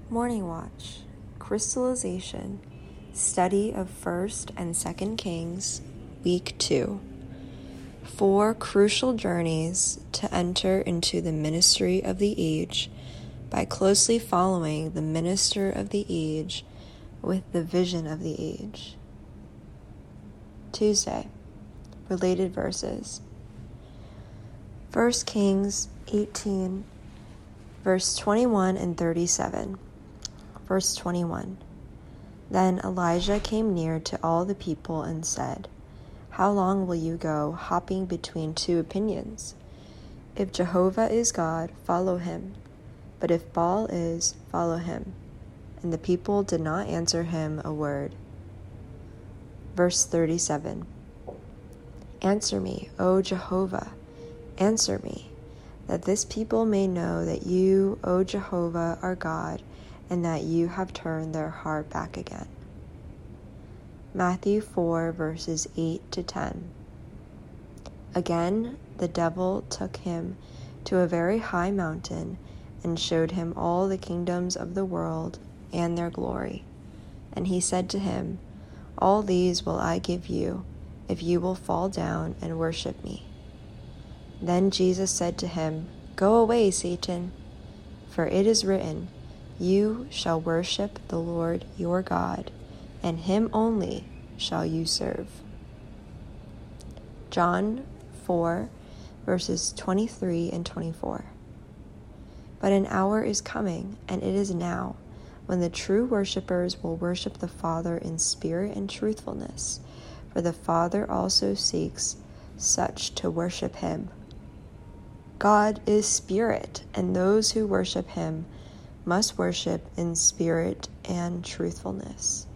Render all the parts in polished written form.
Morning Watch, Crystallization, Study of 1st and 2nd Kings, Week 2. 4 crucial journeys to enter into the ministry of the age by closely following the minister of the age with the vision of the age. Tuesday, related verses. 1 Kings 18, verse 21 and 37. Verse 21. Then Elijah came near to all the people and said, "How long will you go hopping between two opinions? If Jehovah is God, follow him. But if Baal is, follow him." And the people did not answer him a word. Verse 37. Answer me, O Jehovah, answer me, that this people may know that you, O Jehovah, are God, and that you have turned their heart back again. Matthew 4, verses 8 to 10. Again, the devil took him to a very high mountain and showed him all the kingdoms of the world and their glory. And he said to him, "All these will I give you, if you will fall down and worship me." Then Jesus said to him, "Go away, Satan, for it is written, 'You shall worship the Lord your God, and him only shall you serve.'" John 4, verses 23 and 24. But an hour is coming, and it is now, when the true worshipers will worship the Father in spirit and truthfulness, for the Father also seeks such to worship him. God is spirit, and those who worship him must worship in spirit and truthfulness.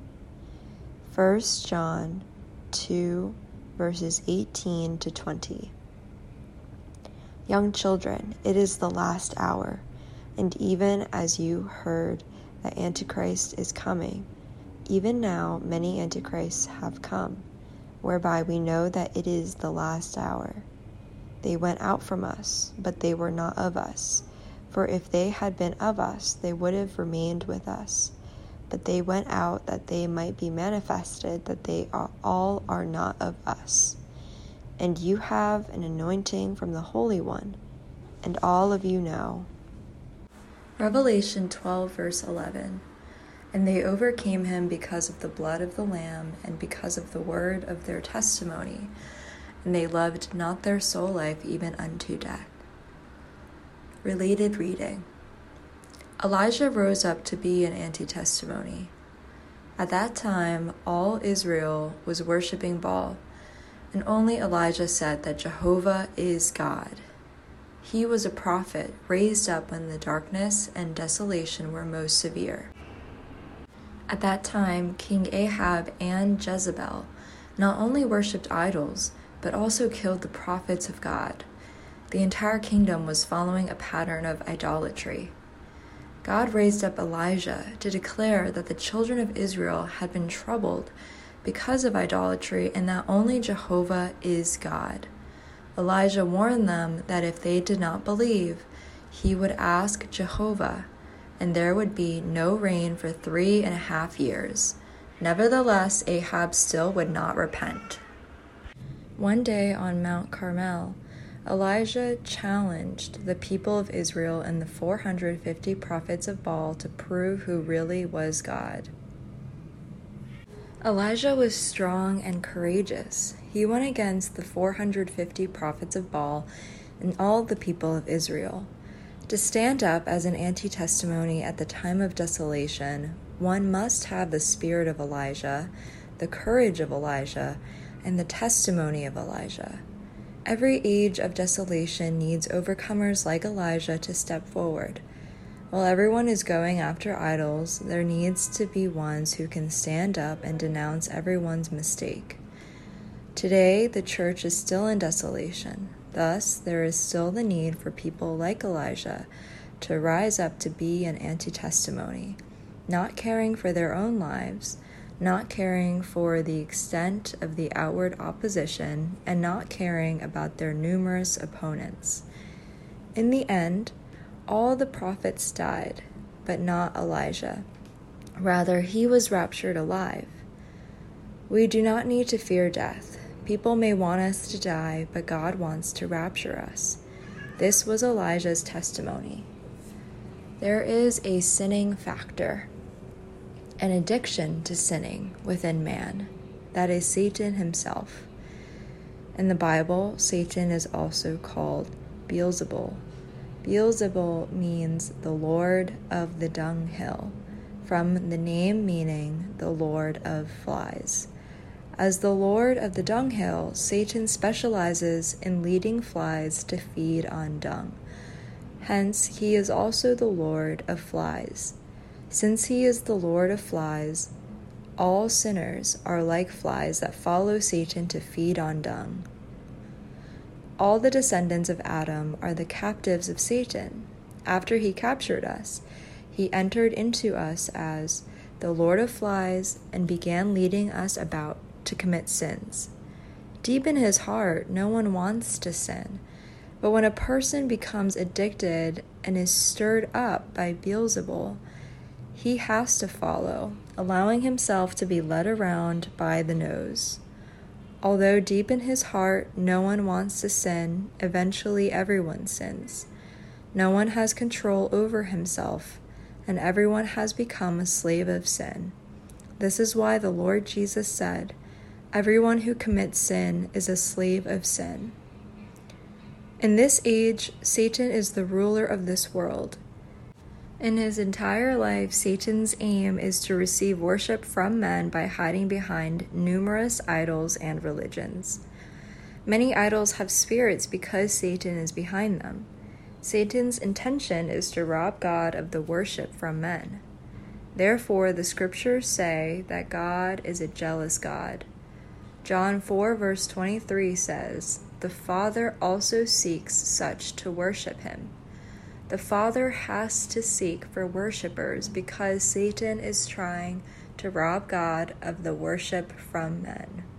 1 John 2, verses 18 to 20. Young children, it is the last hour, and even as you heard that Antichrist is coming, even now many Antichrists have come, whereby we know that it is the last hour. They went out from us, but they were not of us. For if they had been of us, they would have remained with us. But they went out that they might be manifested that they all are not of us. And you have an anointing from the Holy One, and all of you know. Revelation 12, verse 11. And they overcame him because of the blood of the Lamb and because of the word of their testimony. And they loved not their soul life even unto death. Related reading. Elijah rose up to be an anti-testimony. At that time, all Israel was worshiping Baal, and only Elijah said that Jehovah is God. He was a prophet raised up when the darkness and desolation were most severe. At that time, King Ahab and Jezebel not only worshipped idols, but also killed the prophets of God. The entire kingdom was following a pattern of idolatry. God raised up Elijah to declare that the children of Israel had been troubled because of idolatry and that only Jehovah is God. Elijah warned them that if they did not believe, he would ask Jehovah, and there would be no rain for 3.5 years. Nevertheless, Ahab still would not repent. One day on Mount Carmel, Elijah challenged the people of Israel and the 450 prophets of Baal to prove who really was God. Elijah was strong and courageous. He went against the 450 prophets of Baal and all the people of Israel. To stand up as an anti-testimony at the time of desolation, one must have the spirit of Elijah, the courage of Elijah, and the testimony of Elijah. Every age of desolation needs overcomers like Elijah to step forward. While everyone is going after idols, there needs to be ones who can stand up and denounce everyone's mistake. Today, the church is still in desolation. Thus, there is still the need for people like Elijah to rise up to be an anti-testimony, not caring for their own lives, not caring for the extent of the outward opposition, and not caring about their numerous opponents. In the end, all the prophets died. but not Elijah. Rather, he was raptured alive. We do not need to fear death. People may want us to die, but God wants to rapture us. This was Elijah's testimony. There is a sinning factor, an addiction to sinning within man. That is Satan himself. In the Bible, Satan is also called Beelzebul. Beelzebul means the Lord of the dunghill, from the name meaning the Lord of flies. As the Lord of the dunghill, Satan specializes in leading flies to feed on dung. Hence, he is also the Lord of flies. Since he is the Lord of flies, all sinners are like flies that follow Satan to feed on dung. All the descendants of Adam are the captives of Satan. After he captured us, he entered into us as the Lord of flies and began leading us about to commit sins. Deep in his heart, no one wants to sin. But when a person becomes addicted and is stirred up by Beelzebul, he has to follow, allowing himself to be led around by the nose. Although deep in his heart, no one wants to sin, eventually everyone sins. No one has control over himself, and everyone has become a slave of sin. This is why the Lord Jesus said, "Everyone who commits sin is a slave of sin." In this age, Satan is the ruler of this world. In his entire life, Satan's aim is to receive worship from men by hiding behind numerous idols and religions. Many idols have spirits because Satan is behind them. Satan's intention is to rob God of the worship from men. Therefore, the scriptures say that God is a jealous God. John 4 verse 23 says, "The Father also seeks such to worship him." The Father has to seek for worshipers because Satan is trying to rob God of the worship from men.